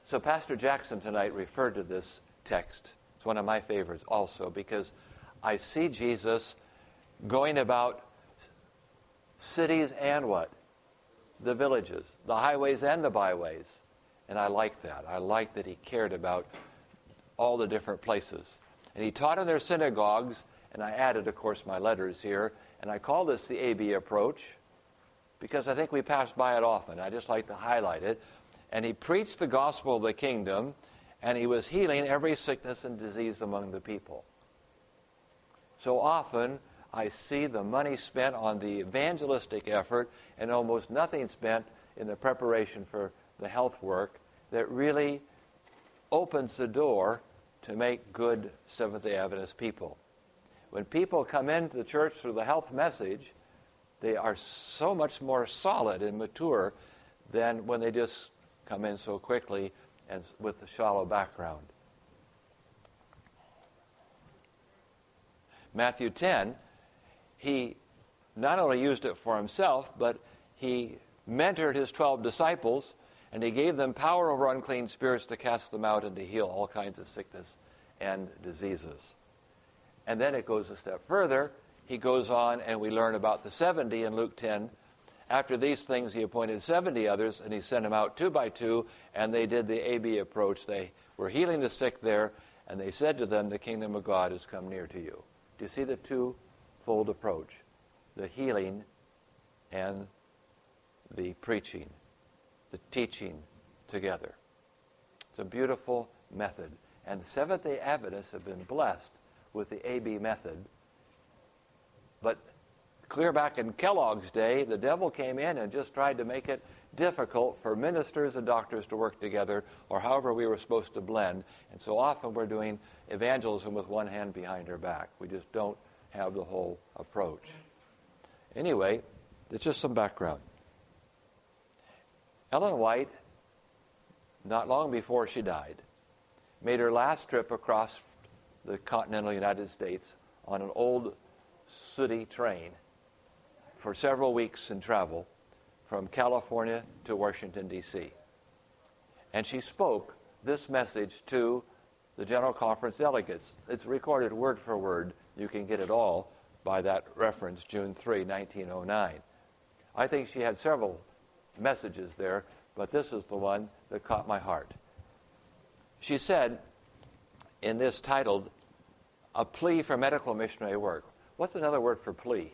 So Pastor Jackson tonight referred to this text. It's one of my favorites also, because I see Jesus going about cities and what? The villages, the highways and the byways. And I like that. I like that he cared about all the different places. And he taught in their synagogues, and I added, of course, my letters here, and I call this the AB approach because I think we pass by it often. I just like to highlight it. And he preached the gospel of the kingdom, and he was healing every sickness and disease among the people. So often, I see the money spent on the evangelistic effort and almost nothing spent in the preparation for the health work that really opens the door to make good Seventh-day Adventist people. When people come into the church through the health message, they are so much more solid and mature than when they just come in so quickly and with a shallow background. Matthew 10, he not only used it for himself, but he mentored his 12 disciples, and he gave them power over unclean spirits to cast them out and to heal all kinds of sickness and diseases. And then it goes a step further. He goes on, and we learn about the 70 in Luke 10. After these things, he appointed 70 others, and he sent them out 2 by 2, and they did the AB approach. They were healing the sick there, and they said to them, the kingdom of God has come near to you. Do you see the twofold approach? The healing and the preaching, the teaching together. It's a beautiful method. And the Seventh-day Adventists have been blessed with the AB method. But clear back in Kellogg's day, the devil came in and just tried to make it difficult for ministers and doctors to work together, or however we were supposed to blend. And so often we're doing evangelism with one hand behind our back. We just don't have the whole approach. Anyway, it's just some background. Ellen White, not long before she died, made her last trip across the continental United States on an old sooty train for several weeks in travel from California to Washington, D.C. And she spoke this message to the General Conference delegates. It's recorded word for word. You can get it all by that reference, June 3, 1909. I think she had several messages there, but this is the one that caught my heart. She said, in this titled, A Plea for Medical Missionary Work. What's another word for plea?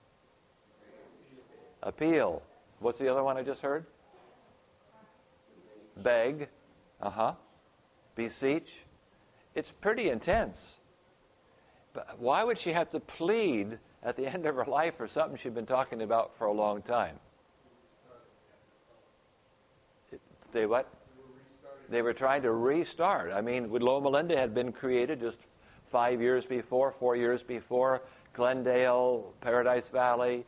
Appeal. What's the other one I just heard? Beg. Beseech. It's pretty intense. But why would she have to plead at the end of her life for something she'd been talking about for a long time? They what? They were trying to restart. I mean, Loma Linda had been created just 4 years before, Glendale, Paradise Valley.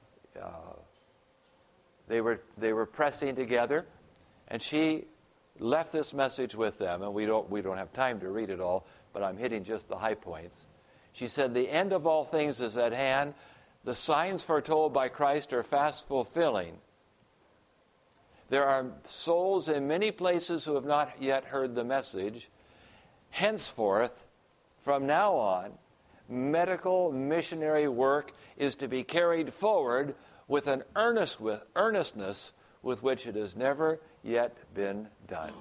They were pressing together, and she left this message with them, and we don't have time to read it all, but I'm hitting just the high points. She said, the end of all things is at hand. The signs foretold by Christ are fast fulfilling. There are souls in many places who have not yet heard the message. Henceforth, from now on, medical missionary work is to be carried forward with an earnestness with which it has never yet been done.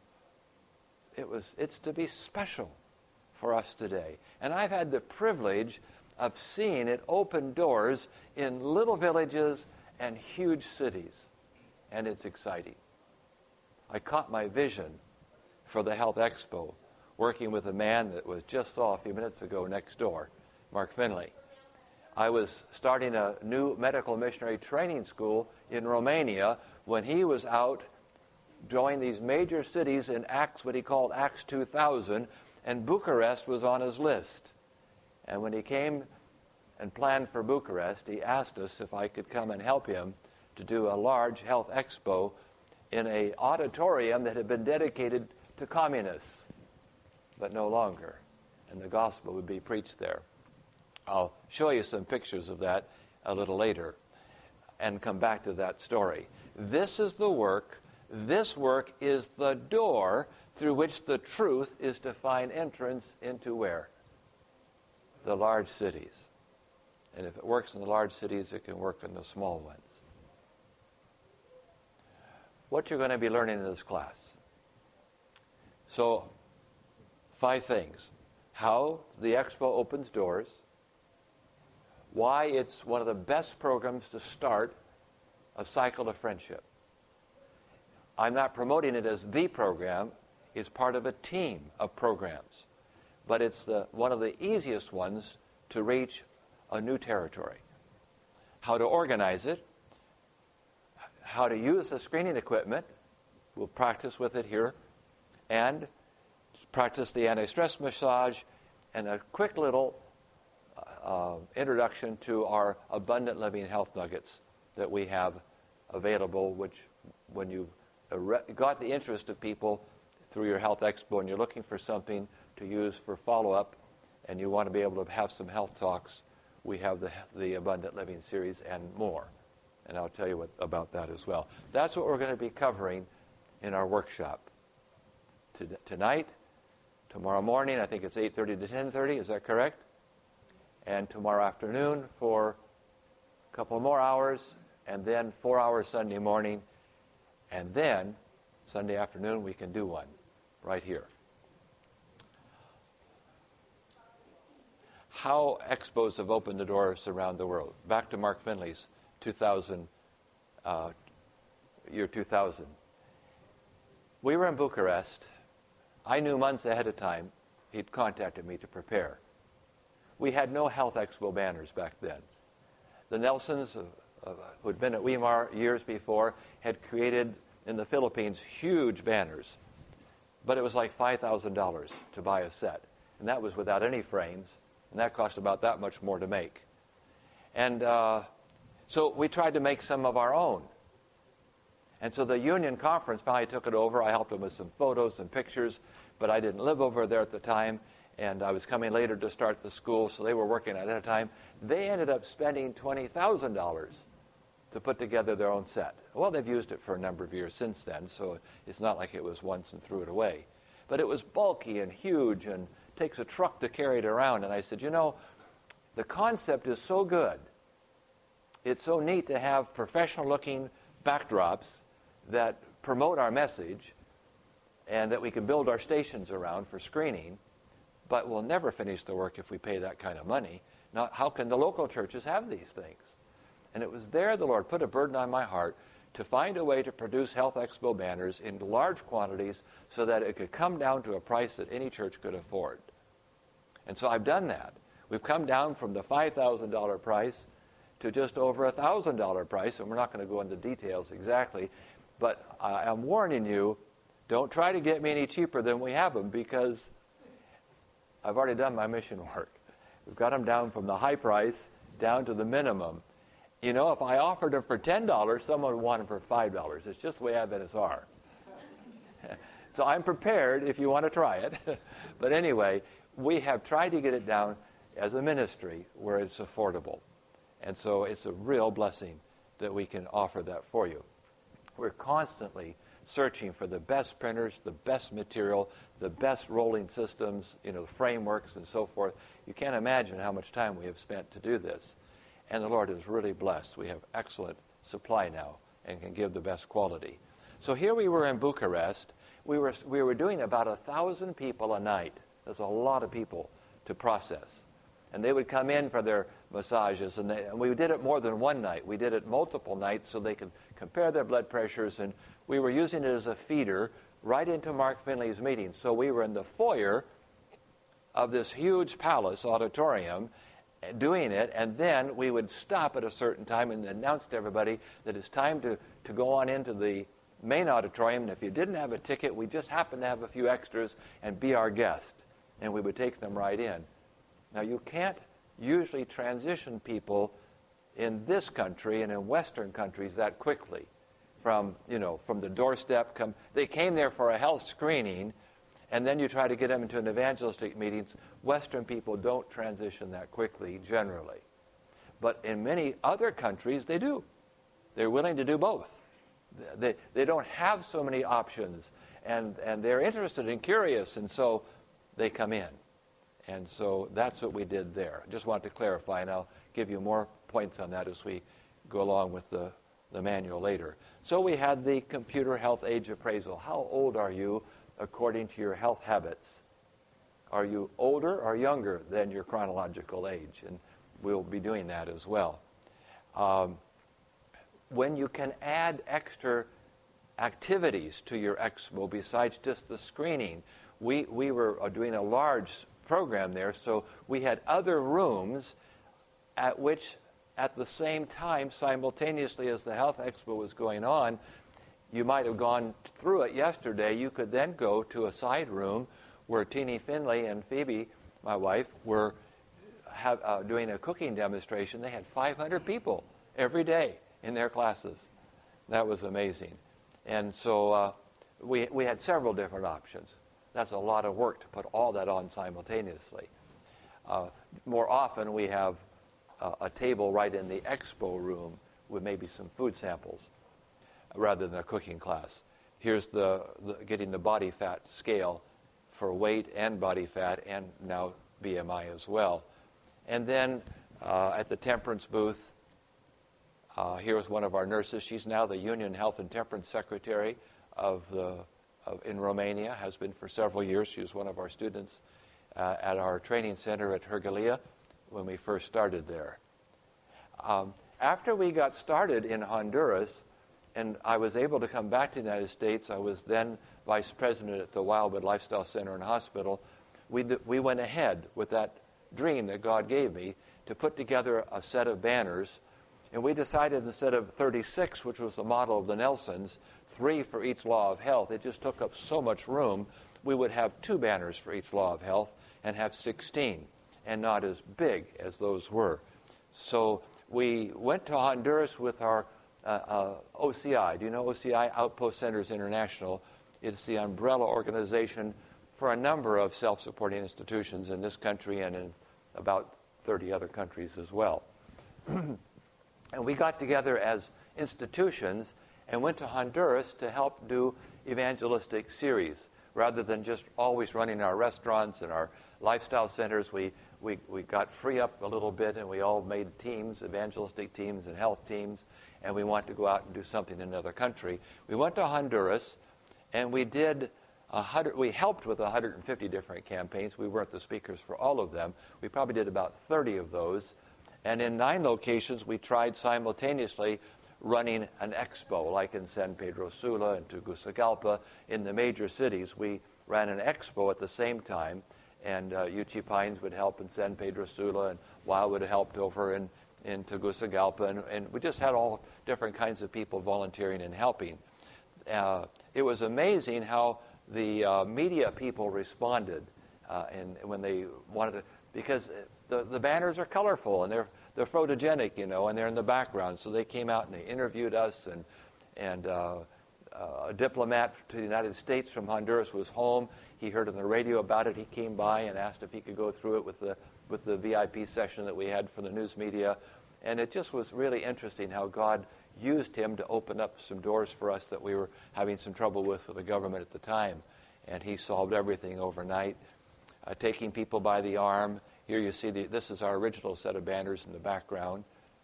It's to be special for us today. And I've had the privilege of seeing it open doors in little villages and huge cities. And it's exciting. I caught my vision for the Health Expo working with a man that was just saw a few minutes ago next door, Mark Finley. I was starting a new medical missionary training school in Romania when he was out joining these major cities in Acts, what he called Acts 2000, and Bucharest was on his list. And when he came and planned for Bucharest, he asked us if I could come and help him to do a large health expo in an auditorium that had been dedicated to communists, but no longer. And the gospel would be preached there. I'll show you some pictures of that a little later and come back to that story. This is the work This work is the door through which the truth is to find entrance into where? The large cities. And if it works in the large cities, it can work in the small ones. What you're going to be learning in this class. So, 5 things. How the Expo opens doors. Why it's one of the best programs to start a cycle of friendship. I'm not promoting it as the program. It's part of a team of programs. But it's one of the easiest ones to reach a new territory. How to organize it. How to use the screening equipment. We'll practice with it here. And practice the anti-stress massage. And a quick little introduction to our Abundant Living Health Nuggets that we have available, which when you've got the interest of people through your Health Expo and you're looking for something to use for follow-up and you want to be able to have some health talks, we have the Abundant Living series and more. And I'll tell you about that as well. That's what we're going to be covering in our workshop. Tonight, tomorrow morning, I think it's 8:30 to 10:30, is that correct? And tomorrow afternoon for a couple more hours, and then 4 hours Sunday morning, and then Sunday afternoon we can do one right here. How expos have opened the doors around the world. Back to Mark Finley's year 2000. We were in Bucharest. I knew months ahead of time he'd contacted me to prepare. We had no Health Expo banners back then. The Nelsons, who had been at Weimar years before, had created in the Philippines huge banners. But it was like $5,000 to buy a set. And that was without any frames. And that cost about that much more to make. And so we tried to make some of our own. And so the Union Conference finally took it over. I helped them with some photos and pictures, but I didn't live over there at the time. And I was coming later to start the school, so they were working at a time. They ended up spending $20,000 to put together their own set. Well, they've used it for a number of years since then, so it's not like it was once and threw it away. But it was bulky and huge and takes a truck to carry it around. And I said, the concept is so good. It's so neat to have professional-looking backdrops that promote our message and that we can build our stations around for screening. But we'll never finish the work if we pay that kind of money. Now, how can the local churches have these things? And it was there the Lord put a burden on my heart to find a way to produce Health Expo banners in large quantities so that it could come down to a price that any church could afford. And so I've done that. We've come down from the $5,000 price to just over $1,000 price, and we're not going to go into details exactly. But I'm warning you, don't try to get me any cheaper than we have them, because I've already done my mission work. We've got them down from the high price down to the minimum. If I offered them for $10, someone would want them for $5. It's just the way Adventists are. So I'm prepared if you want to try it. But anyway, we have tried to get it down as a ministry where it's affordable. And so it's a real blessing that we can offer that for you. We're constantly searching for the best printers, the best material, the best rolling systems, frameworks and so forth. You can't imagine how much time we have spent to do this. And the Lord is really blessed. We have excellent supply now and can give the best quality. So here we were in Bucharest. We were doing about 1,000 people a night. That's a lot of people to process. And they would come in for their massages, and we did it more than one night. We did it multiple nights so they could compare their blood pressures, and we were using it as a feeder right into Mark Finley's meeting. So we were in the foyer of this huge palace auditorium doing it, and then we would stop at a certain time and announce to everybody that it's time to go on into the main auditorium, and if you didn't have a ticket, we just happened to have a few extras and be our guest, and we would take them right in. Now, you can't usually transition people in this country and in Western countries that quickly from the doorstep. They came there for a health screening, and then you try to get them into an evangelistic meeting. Western people don't transition that quickly generally. But in many other countries, they do. They're willing to do both. They don't have so many options, and they're interested and curious, and so they come in. And so that's what we did there. I just wanted to clarify, and I'll give you more points on that as we go along with the manual later. So we had the computer health age appraisal. How old are you according to your health habits? Are you older or younger than your chronological age? And we'll be doing that as well. When you can add extra activities to your expo besides just the screening, we were doing a large program there, so we had other rooms at which, at the same time, simultaneously as the health expo was going on, you might have gone through it yesterday. You could then go to a side room where Teenie Finley and Phoebe, my wife, were doing a cooking demonstration. They had 500 people every day in their classes. That was amazing. And so we had several different options. That's a lot of work to put all that on simultaneously. More often we have a table right in the expo room with maybe some food samples rather than a cooking class. Here's the getting the body fat scale for weight and body fat and now BMI as well. And then at the temperance booth, here was one of our nurses. She's now the Union Health and Temperance Secretary in Romania, has been for several years. She was one of our students at our training center at Hergalia when we first started there. After we got started in Honduras, and I was able to come back to the United States, I was then vice president at the Wildwood Lifestyle Center and Hospital. We went ahead with that dream that God gave me to put together a set of banners, and we decided instead of 36, which was the model of the Nelsons, 3 for each law of health. It just took up so much room. We would have 2 banners for each law of health and have 16, and not as big as those were. So we went to Honduras with our OCI. Do you know OCI? Outpost Centers International. It's the umbrella organization for a number of self-supporting institutions in this country and in about 30 other countries as well. And we got together as institutions and went to Honduras to help do evangelistic series. Rather than just always running our restaurants and our lifestyle centers, we got free up a little bit, and we all made teams, evangelistic teams and health teams, and we wanted to go out and do something in another country. We went to Honduras, and we helped with 150 different campaigns. We weren't the speakers for all of them. We probably did about 30 of those. And in 9 locations, we tried simultaneously running an expo, like in San Pedro Sula and Tegucigalpa. In the major cities, we ran an expo at the same time, and Uchee Pines would help in San Pedro Sula, and Wildwood helped over in Tegucigalpa, and we just had all different kinds of people volunteering and helping. It was amazing how the media people responded, and when they wanted to, because the banners are colorful and they're photogenic, and they're in the background. So they came out and they interviewed us, and a diplomat to the United States from Honduras was home. He heard on the radio about it. He came by and asked if he could go through it with the VIP session that we had for the news media. And it just was really interesting how God used him to open up some doors for us that we were having some trouble with the government at the time. And he solved everything overnight, taking people by the arm. Here you see, this is our original set of banners in the background.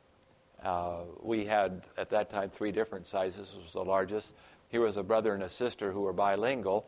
We had, at that time, 3 different sizes. This was the largest. Here was a brother and a sister who were bilingual,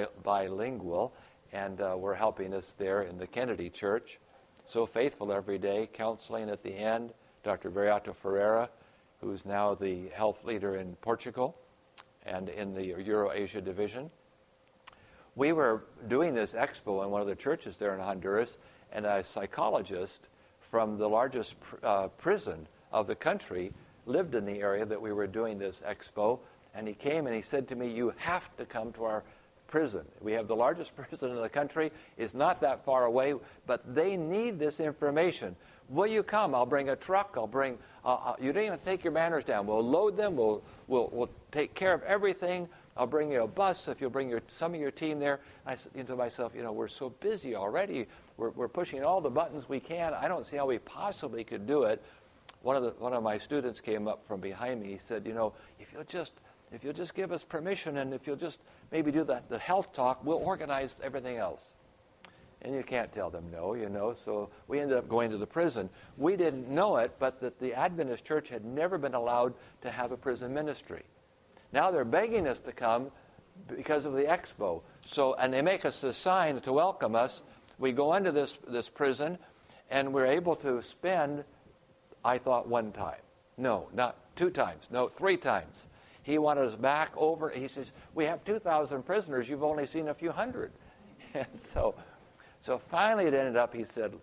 and were helping us there in the Kennedy Church. So faithful every day, counseling at the end. Dr. Veriato Ferreira, who is now the health leader in Portugal and in the Euro-Asia division. We were doing this expo in one of the churches there in Honduras, and a psychologist from the largest prison of the country lived in the area that we were doing this expo, and he came and he said to me, "You have to come to our prison. We have the largest prison in the country. It's not that far away, but they need this information. Will you come? I'll bring a truck. I'll bring. You don't even take your banners down. We'll load them. We'll take care of everything. I'll bring you a bus if you'll bring some of your team there." I said to myself, we're so busy already. We're pushing all the buttons we can. I don't see how we possibly could do it. One of my students came up from behind me. He said, if you'll just If you'll just give us permission, and if you'll just maybe do the health talk, we'll organize everything else. And you can't tell them no, so we ended up going to the prison. We didn't know it, but that the Adventist Church had never been allowed to have a prison ministry. Now they're begging us to come because of the expo. So, and they make us a sign to welcome us. We go into this prison, and we're able to spend, I thought, one time. No, not 2 times. No, 3 times. He wanted us back over. He says, we have 2,000 prisoners. You've only seen a few hundred. And so finally it ended up, he said,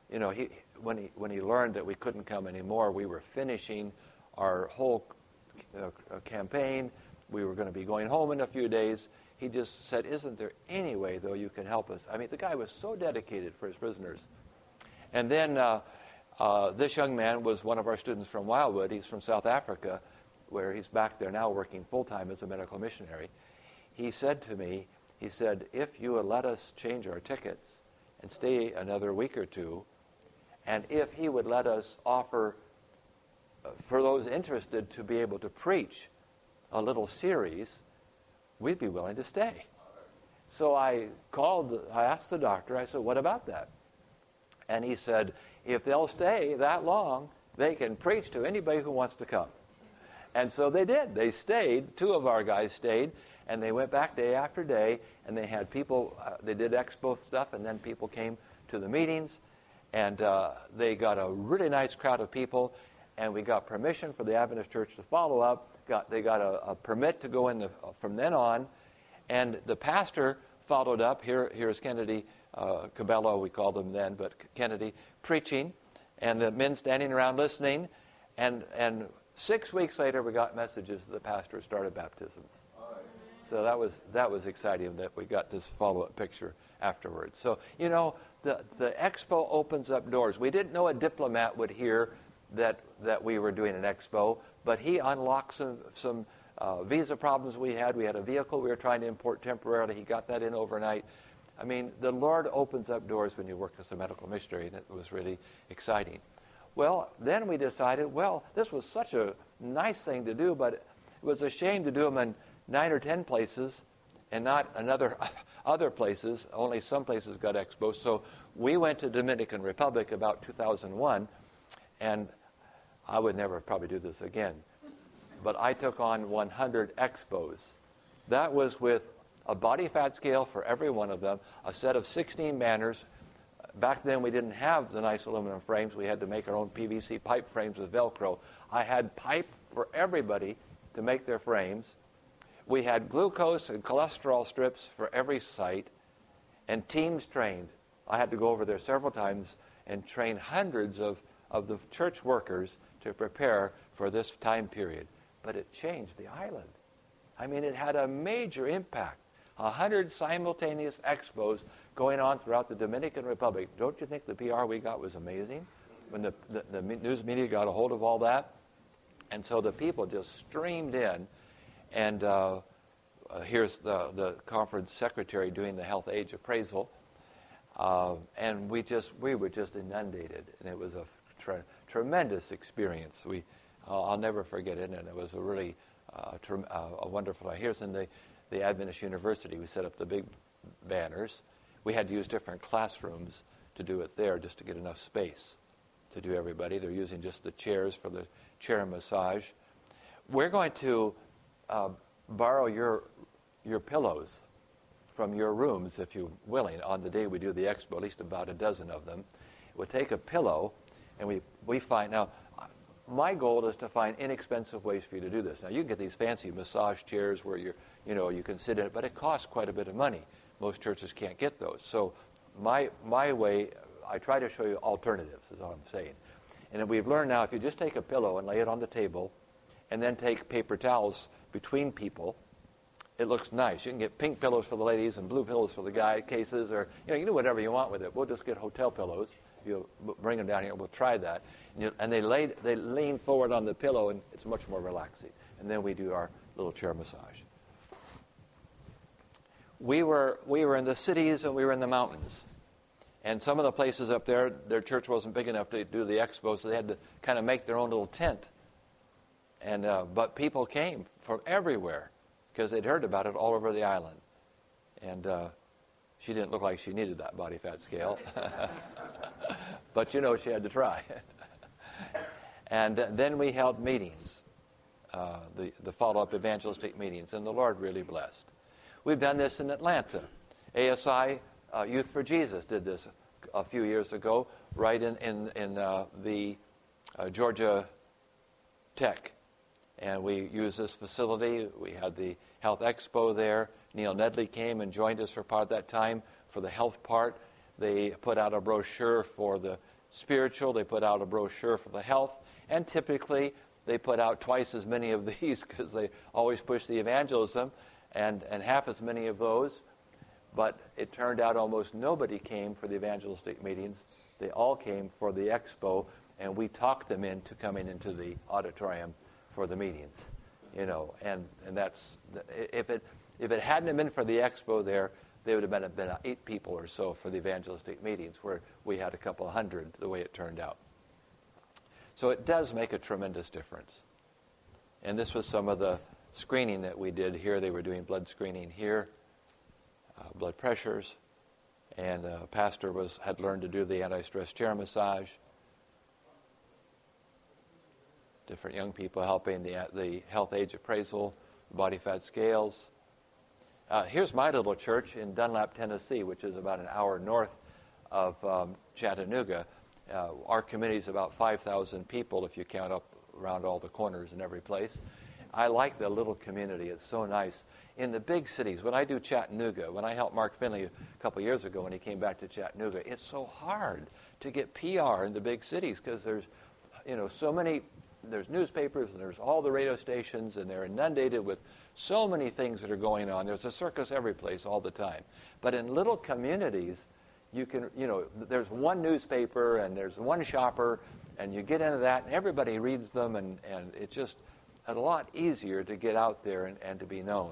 when he learned that we couldn't come anymore, we were finishing our whole campaign. We were going to be going home in a few days. He just said, isn't there any way, though, you can help us? I mean, the guy was so dedicated for his prisoners. And then this young man was one of our students from Wildwood. He's from South Africa, where he's back there now working full-time as a medical missionary. He said to me, if you would let us change our tickets and stay another week or 2, and if he would let us offer for those interested to be able to preach a little series, we'd be willing to stay. So I asked the doctor, I said, what about that? And he said, if they'll stay that long, they can preach to anybody who wants to come. And so they did. They stayed. 2 of our guys stayed, and they went back day after day, and they had people, they did expo stuff, and then people came to the meetings, and they got a really nice crowd of people, and we got permission for the Adventist Church to follow up. They got a permit to go in from then on, and the pastor followed up. Here's Kennedy Cabello, we called him then, but Kennedy preaching, and the men standing around listening, and 6 weeks later, we got messages that the pastor started baptisms. So that was exciting that we got this follow-up picture afterwards. So, the expo opens up doors. We didn't know a diplomat would hear that we were doing an expo, but he unlocked some visa problems we had. We had a vehicle we were trying to import temporarily. He got that in overnight. I mean, the Lord opens up doors when you work as a medical missionary, and it was really exciting. Well, then we decided, this was such a nice thing to do, but it was a shame to do them in 9 or 10 places and not other places. Only some places got expos. So we went to Dominican Republic about 2001, and I would never probably do this again. But I took on 100 expos. That was with a body fat scale for every one of them, a set of 16 banners. Back then, we didn't have the nice aluminum frames. We had to make our own PVC pipe frames with Velcro. I had pipe for everybody to make their frames. We had glucose and cholesterol strips for every site, and teams trained. I had to go over there several times and train hundreds of the church workers to prepare for this time period. But it changed the island. I mean, it had a major impact. 100 simultaneous expos going on throughout the Dominican Republic. Don't you think the PR we got was amazing when the news media got a hold of all that? And so the people just streamed in, and here's the conference secretary doing the health age appraisal, and we were just inundated, and it was a tremendous experience. I'll never forget it, and it was a really a wonderful. Here's in the Adventist University. We set up the big banners. We had to use different classrooms to do it there just to get enough space to do everybody. They're using just the chairs for the chair massage. We're going to borrow your pillows from your rooms, if you're willing, on the day we do the expo, at least about a dozen of them. We'll take a pillow, and we find, now, my goal is to find inexpensive ways for you to do this. Now, you can get these fancy massage chairs where you can sit in it, but it costs quite a bit of money. Most churches can't get those. So my way, I try to show you alternatives, is all I'm saying. And we've learned now, if you just take a pillow and lay it on the table, and then take paper towels between people, it looks nice. You can get pink pillows for the ladies and blue pillows for the guy cases, or you can do whatever you want with it. We'll just get hotel pillows. You bring them down here. We'll try that. And they lean forward on the pillow, and it's much more relaxing. And then we do our little chair massage. We were in the cities and we were in the mountains. And some of the places up there, their church wasn't big enough to do the expo, so they had to kind of make their own little tent And but people came from everywhere because they'd heard about it all over the island. And she didn't look like she needed that body fat scale. But, she had to try. And then we held meetings, the follow-up evangelistic meetings, and the Lord really blessed. We've done this in Atlanta. ASI, Youth for Jesus, did this a few years ago, right in the Georgia Tech. And we used this facility. We had the Health Expo there. Neil Nedley came and joined us for part of that time for the health part. They put out a brochure for the spiritual. They put out a brochure for the health. And typically, they put out twice as many of these because they always push the evangelism and half as many of those. But it turned out almost nobody came for the evangelistic meetings. They all came for the expo, and we talked them into coming into the auditorium for the meetings. And that's, if it hadn't been for the expo there would have been 8 people or so for the evangelistic meetings, where we had a couple hundred the way it turned out. So it does make a tremendous difference. And this was some of the screening that we did here. They were doing blood screening here, blood pressures, and pastor had learned to do the anti-stress chair massage. Different young people helping the health age appraisal, the body fat scales. Here's my little church in Dunlap, Tennessee, which is about an hour north of Chattanooga. Our community is about 5,000 people if you count up around all the corners in every place. I like the little community. It's so nice. In the big cities, when I do Chattanooga, when I helped Mark Finley a couple years ago when he came back to Chattanooga, it's so hard to get PR in the big cities because there's, so many, there's newspapers and there's all the radio stations and they're inundated with so many things that are going on. There's a circus every place all the time. But in little communities, you can, there's one newspaper and there's one shopper and you get into that and everybody reads them and it's just a lot easier to get out there and to be known.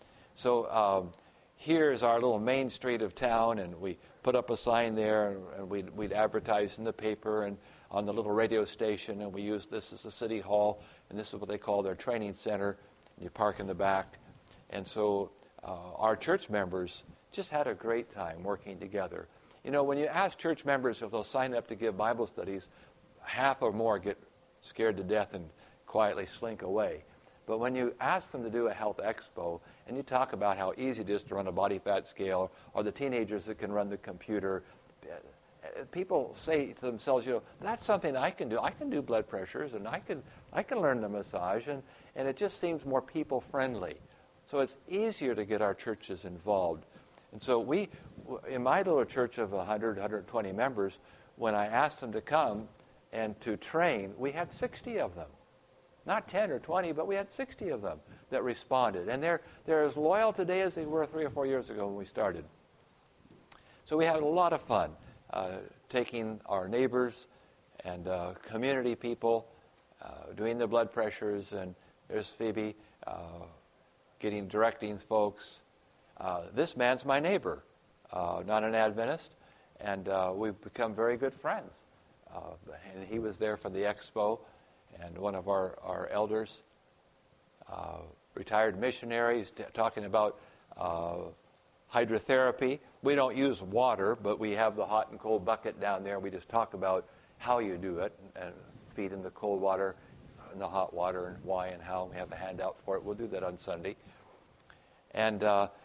So here's our little main street of town, and we put up a sign there, and we'd advertise in the paper and on the little radio station, and we used this as a city hall, and this is what they call their training center. You park in the back. And so our church members just had a great time working together. When you ask church members if they'll sign up to give Bible studies, half or more get scared to death and quietly slink away. But when you ask them to do a health expo, and you talk about how easy it is to run a body fat scale, or the teenagers that can run the computer, people say to themselves, that's something I can do. I can do blood pressures, and I can learn the massage, and it just seems more people-friendly. So it's easier to get our churches involved. And so we, in my little church of 100, 120 members, when I asked them to come and to train, we had 60 of them. Not 10 or 20, but we had 60 of them that responded. And they're as loyal today as they were 3 or 4 years ago when we started. So we had a lot of fun taking our neighbors and community people, doing the blood pressures, and there's Phoebe directing folks. This man's my neighbor, not an Adventist, and we've become very good friends. And he was there for the expo. And one of our elders, retired missionaries, talking about hydrotherapy. We don't use water, but we have the hot and cold bucket down there. We just talk about how you do it and feed in the cold water and the hot water and why and how. We have a handout for it. We'll do that on Sunday. And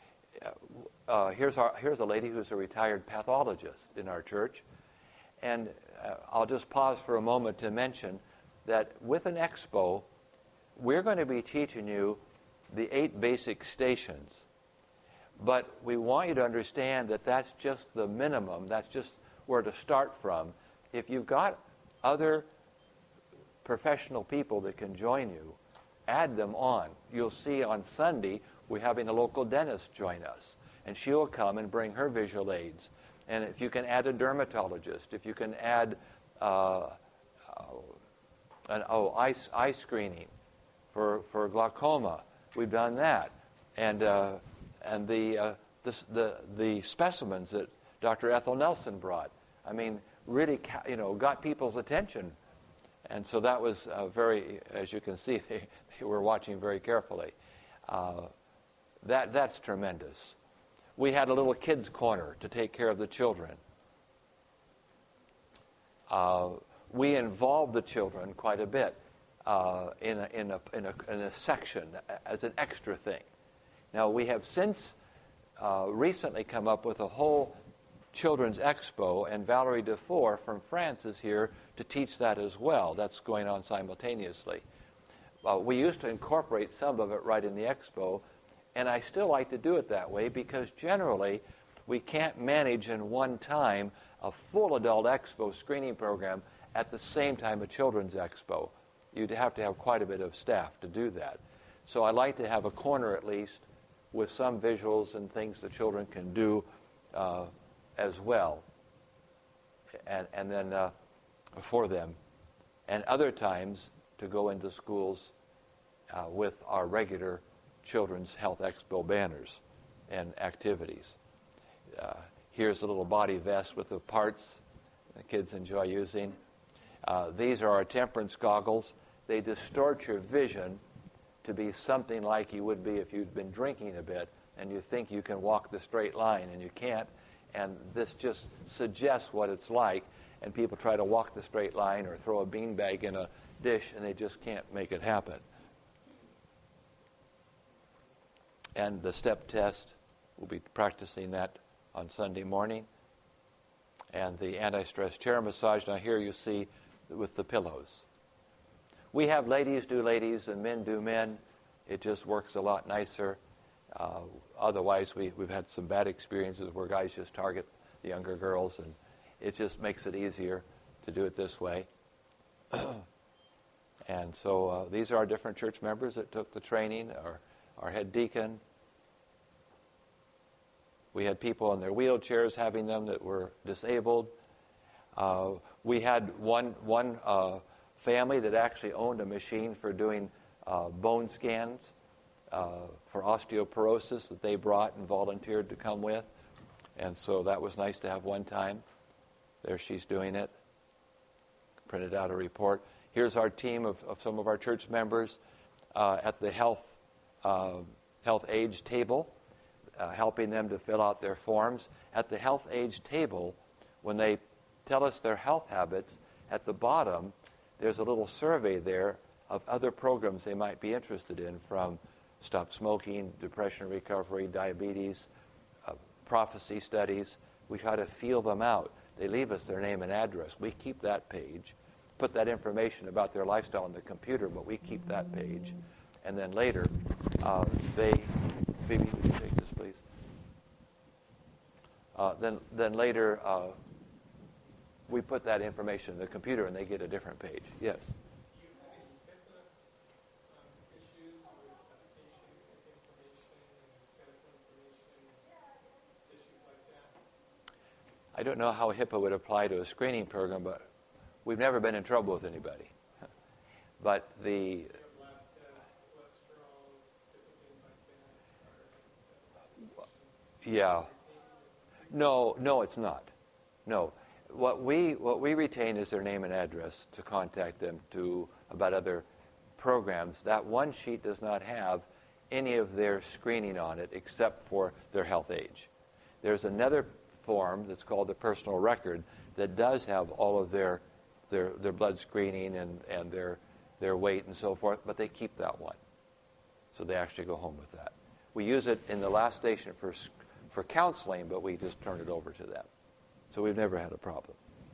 here's a lady who's a retired pathologist in our church. And I'll just pause for a moment to mention that with an expo, we're going to be teaching you the 8 basic stations. But we want you to understand that that's just the minimum. That's just where to start from. If you've got other professional people that can join you, add them on. You'll see on Sunday we're having a local dentist join us. And she'll come and bring her visual aids. And if you can add a dermatologist, if you can add eye screening for glaucoma, we've done that, and the specimens that Dr. Ethel Nelson brought, I mean, really, got people's attention. And so that was very, as you can see, they were watching very carefully. That's tremendous. We had a little kids' corner to take care of the children. We involved the children quite a bit in a section as an extra thing. Now, we have since recently come up with a whole children's expo, and Valerie Dufour from France is here to teach that as well. That's going on simultaneously. We used to incorporate some of it right in the expo, and I still like to do it that way because generally we can't manage in one time a full adult expo screening program at the same time a children's expo. You'd have to have quite a bit of staff to do that. So I like to have a corner at least with some visuals and things the children can do as well, and then for them. And other times to go into schools with our regular Children's Health Expo banners and activities. Here's a little body vest with the parts the kids enjoy using. These are our temperance goggles. They distort your vision to be something like you would be if you'd been drinking a bit and you think you can walk the straight line and you can't. And this just suggests what it's like. And people try to walk the straight line or throw a beanbag in a dish and they just can't make it happen. And the step test, we'll be practicing that on Sunday morning. And the anti-stress chair massage, now here you see with the pillows. We have ladies do ladies and men do men. It just works a lot nicer. Otherwise, we've had some bad experiences where guys just target the younger girls, and it just makes it easier to do it this way. And so these are our different church members that took the training, our head deacon. We had people in their wheelchairs having them that were disabled. We had one family that actually owned a machine for doing bone scans for osteoporosis that they brought and volunteered to come with. And so that was nice to have one time. There she's doing it. Printed out a report. Here's our team of some of our church members at the health age table, helping them to fill out their forms. At the health age table, when they tell us their health habits, at the bottom, there's a little survey there of other programs they might be interested in, from stop smoking, depression recovery, diabetes, prophecy studies. We try to feel them out. They leave us their name and address. We keep that page, put that information about their lifestyle on the computer, but we keep that page. And then later, Phoebe, would you take this, please? Then later, we put that information in the computer and they get a different page. Yes? Do you have any HIPAA issues with patient information and medical information, issues like that? I don't know how HIPAA would apply to a screening program, but we've never been in trouble with anybody. But the... Yeah. No, it's not. No. What we retain is their name and address to contact them about other programs. That one sheet does not have any of their screening on it except for their health age. There's another form that's called the personal record that does have all of their blood screening and their weight and so forth, but they keep that one. So they actually go home with that. We use it in the last station for counseling, but we just turn it over to them. So we've never had a problem.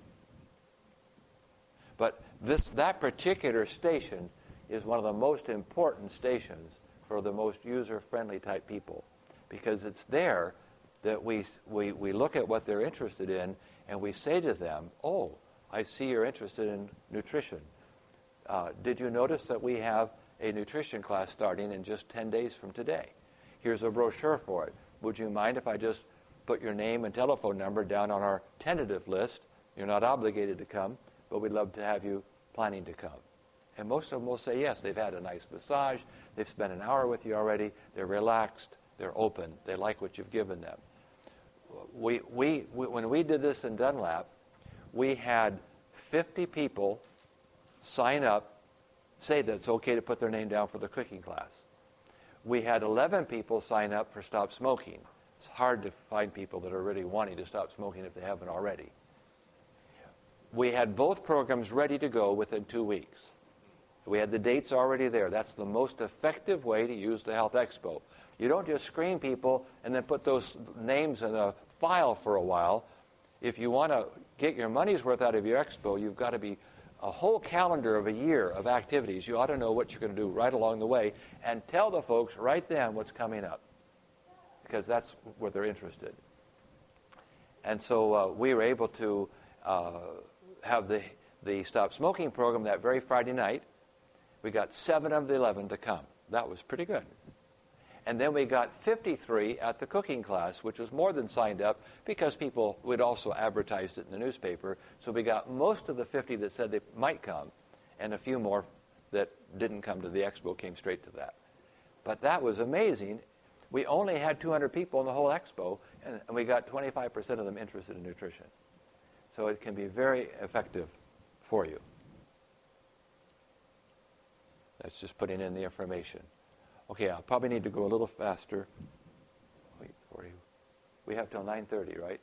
But that particular station is one of the most important stations for the most user-friendly type people, because it's there that we look at what they're interested in and we say to them, oh, I see you're interested in nutrition. Did you notice that we have a nutrition class starting in just 10 days from today? Here's a brochure for it. Would you mind if I just put your name and telephone number down on our tentative list? You're not obligated to come, but we'd love to have you planning to come. And most of them will say yes. They've had a nice massage. They've spent an hour with you already. They're relaxed. They're open. They like what you've given them. When we did this in Dunlap, we had 50 people sign up, say that it's okay to put their name down for the cooking class. We had 11 people sign up for Stop Smoking. It's hard to find people that are really wanting to stop smoking if they haven't already. We had both programs ready to go within 2 weeks. We had the dates already there. That's the most effective way to use the Health Expo. You don't just screen people and then put those names in a file for a while. If you want to get your money's worth out of your expo, you've got to be a whole calendar of a year of activities. You ought to know what you're going to do right along the way and tell the folks right then what's coming up, because that's what they're interested. And so we were able to have the Stop Smoking program that very Friday night. We got 7 of the 11 to come. That was pretty good. And then we got 53 at the cooking class, which was more than signed up because people would also advertised it in the newspaper. So we got most of the 50 that said they might come, and a few more that didn't come to the expo came straight to that. But that was amazing. We only had 200 people in the whole expo, and we got 25% of them interested in nutrition. So it can be very effective for you. That's just putting in the information. Okay, I'll probably need to go a little faster. We have till 9:30, right?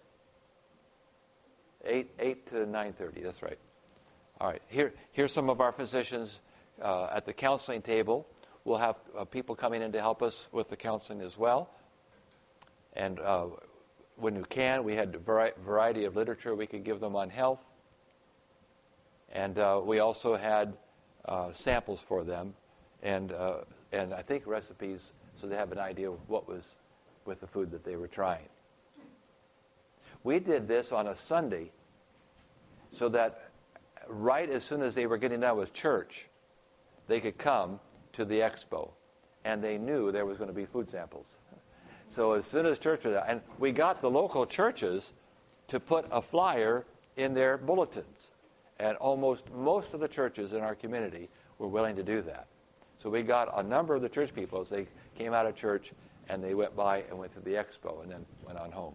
8 to 9:30, that's right. All right, here's some of our physicians at the counseling table. We'll have people coming in to help us with the counseling as well. And when you can, we had a variety of literature we could give them on health. And we also had samples for them. And I think recipes so they have an idea of what was with the food that they were trying. We did this on a Sunday so that right as soon as they were getting done with church, they could come to the expo, and they knew there was going to be food samples. So as soon as church was out, and we got the local churches to put a flyer in their bulletins, and most of the churches in our community were willing to do that. So we got a number of the church people as they came out of church, and they went by and went to the expo and then went on home.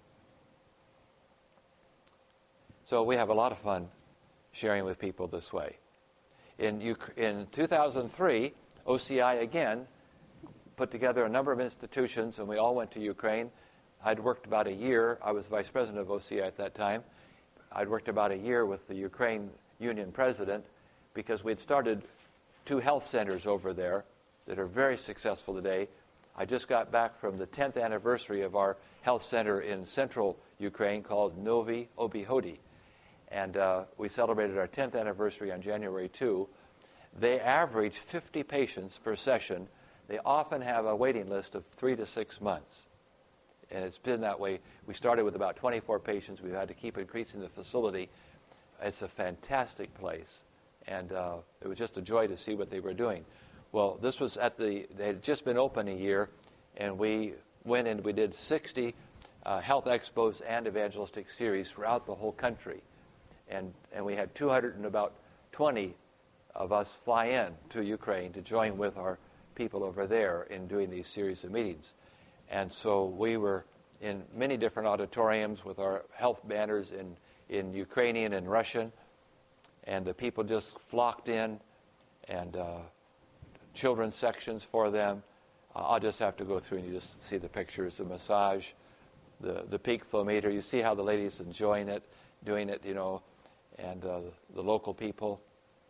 So we have a lot of fun sharing with people this way. In 2003, OCI again put together a number of institutions, and we all went to Ukraine. I'd worked about a year. I was vice president of OCI at that time. I'd worked about a year with the Ukraine Union president because we'd started 2 health centers over there that are very successful today. I just got back from the 10th anniversary of our health center in central Ukraine called Novi Obihodi. And we celebrated our 10th anniversary on January 2. They average 50 patients per session. They often have a waiting list of 3 to 6 months. And it's been that way. We started with about 24 patients. We've had to keep increasing the facility. It's a fantastic place. And it was just a joy to see what they were doing. Well, this was they had just been open a year, and we went and we did 60 health expos and evangelistic series throughout the whole country. And we had 220 of us fly in to Ukraine to join with our people over there in doing these series of meetings. And so we were in many different auditoriums with our health banners in Ukrainian and Russian. And the people just flocked in, and children's sections for them. I'll just have to go through and you just see the pictures, the massage, the peak flow meter. You see how the ladies enjoying it, doing it, and the local people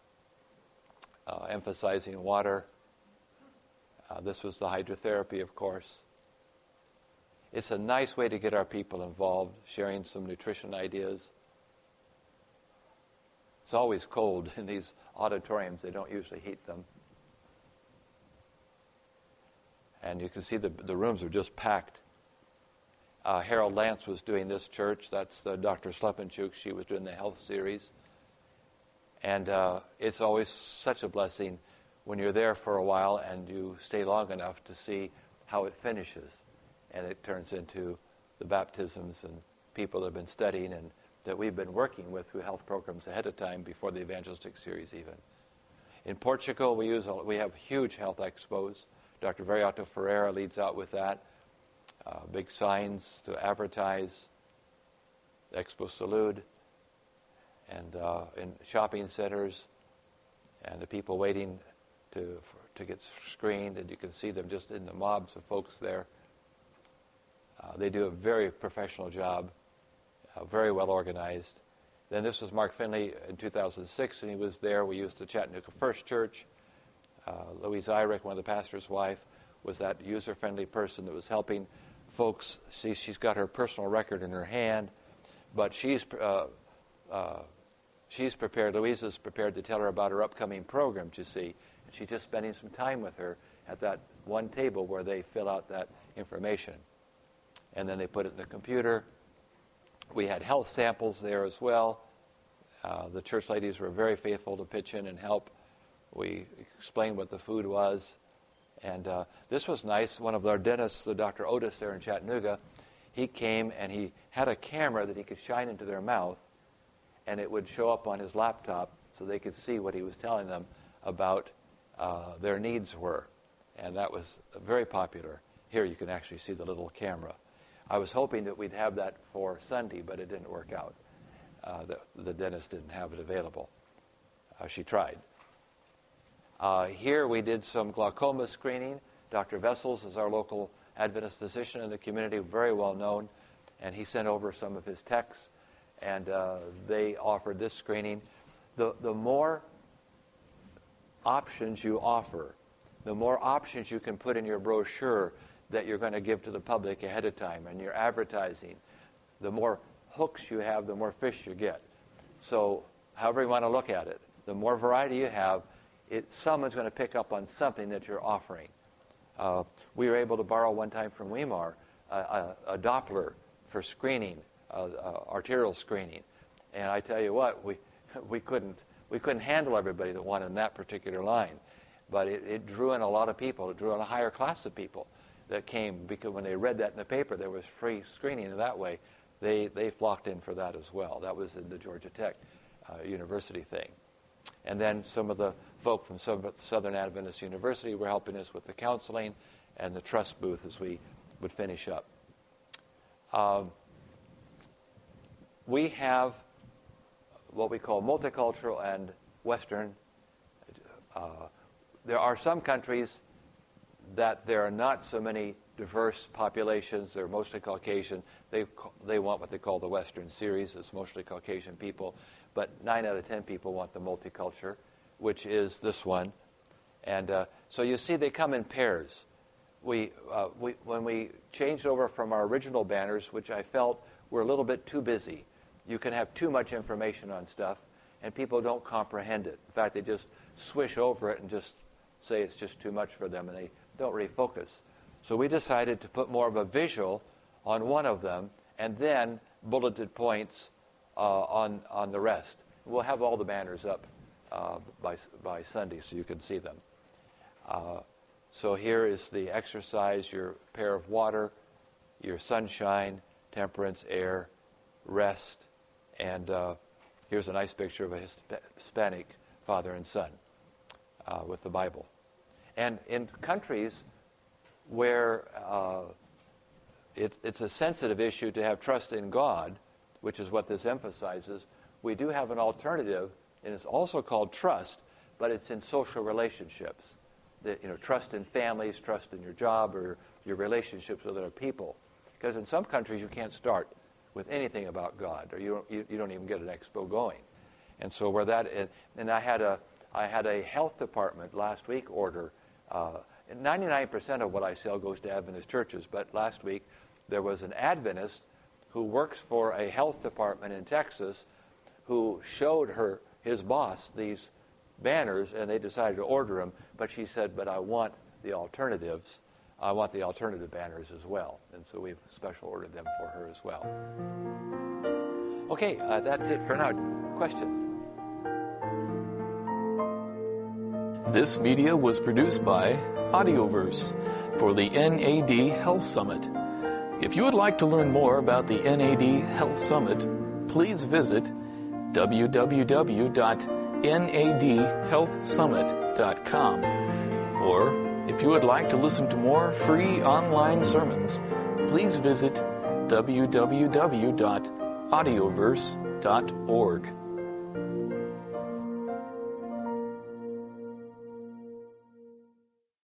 emphasizing water. This was the hydrotherapy, of course. It's a nice way to get our people involved, sharing some nutrition ideas. It's always cold in these auditoriums. They don't usually heat them. And you can see the rooms are just packed. Harold Lance was doing this church. That's Dr. Slepenchuk. She was doing the health series. And it's always such a blessing when you're there for a while and you stay long enough to see how it finishes. And it turns into the baptisms and people that have been studying and that we've been working with through health programs ahead of time before the evangelistic series even. In Portugal, we have huge health expos. Dr. Veriato Ferreira leads out with that. Big signs to advertise, Expo Salud, and in shopping centers. and the people waiting to get screened, and you can see them just in the mobs of folks there. They do a very professional job, very well organized. Then this was Mark Finley in 2006, and he was there. We used the Chattanooga First Church. Louise Eyrich, one of the pastor's wife, was that user-friendly person that was helping folks. See, she's got her personal record in her hand, but she's prepared. Louise is prepared to tell her about her upcoming program, you see. And she's just spending some time with her at that one table where they fill out that information. And then they put it in the computer. We had health samples there as well. The church ladies were very faithful to pitch in and help. We explained what the food was. And this was nice. One of our dentists, Dr. Otis there in Chattanooga, he came and he had a camera that he could shine into their mouth, and it would show up on his laptop so they could see what he was telling them about their needs were. And that was very popular. Here you can actually see the little camera. I was hoping that we'd have that for Sunday, but it didn't work out. The dentist didn't have it available. She tried. Here we did some glaucoma screening. Dr. Vessels is our local Adventist physician in the community, very well known, and he sent over some of his techs, and they offered this screening. The more options you offer, the more options you can put in your brochure that you're going to give to the public ahead of time, and your advertising, the more hooks you have, the more fish you get. So however you want to look at it, the more variety you have, someone's going to pick up on something that you're offering. We were able to borrow one time from Weimar a Doppler for screening, arterial screening, and I tell you what, we couldn't handle everybody that wanted in that particular line, but it drew in a lot of people. It drew in a higher class of people that came, because when they read that in the paper, there was free screening, and that way they flocked in for that as well. That was in the Georgia Tech University thing. And then some of the folk from Southern Adventist University were helping us with the counseling and the trust booth as we would finish up. We have what we call multicultural and Western. There are some countries that there are not so many diverse populations. They're mostly Caucasian. They want what they call the Western series. It's mostly Caucasian people. But 9 out of 10 people want the multiculture, which is this one. And so you see they come in pairs. When we changed over from our original banners, which I felt were a little bit too busy, you can have too much information on stuff, and people don't comprehend it. In fact, they just swish over it and just say it's just too much for them, and they don't really focus. So we decided to put more of a visual on one of them, and then bulleted points on the rest. We'll have all the banners up by Sunday so you can see them. So here is the exercise, your pair of water, your sunshine, temperance, air, rest, and here's a nice picture of a Hispanic father and son with the Bible. And in countries where it's a sensitive issue to have trust in God, which is what this emphasizes, we do have an alternative, and it's also called trust, but it's in social relationships. Trust in families, trust in your job, or your relationships with other people. Because in some countries you can't start with anything about God, or you don't even get an expo going. And so where that is, and I had a health department last week order. 99% of what I sell goes to Adventist churches, but last week there was an Adventist who works for a health department in Texas who showed his boss these banners, and they decided to order them, but she said, but I want the alternatives. I want the alternative banners as well. And so we've special ordered them for her as well. Okay, that's it for now. Questions? This media was produced by Audioverse for the NAD Health Summit. If you would like to learn more about the NAD Health Summit, please visit www.nadhealthsummit.com. Or if you would like to listen to more free online sermons, please visit www.audioverse.org.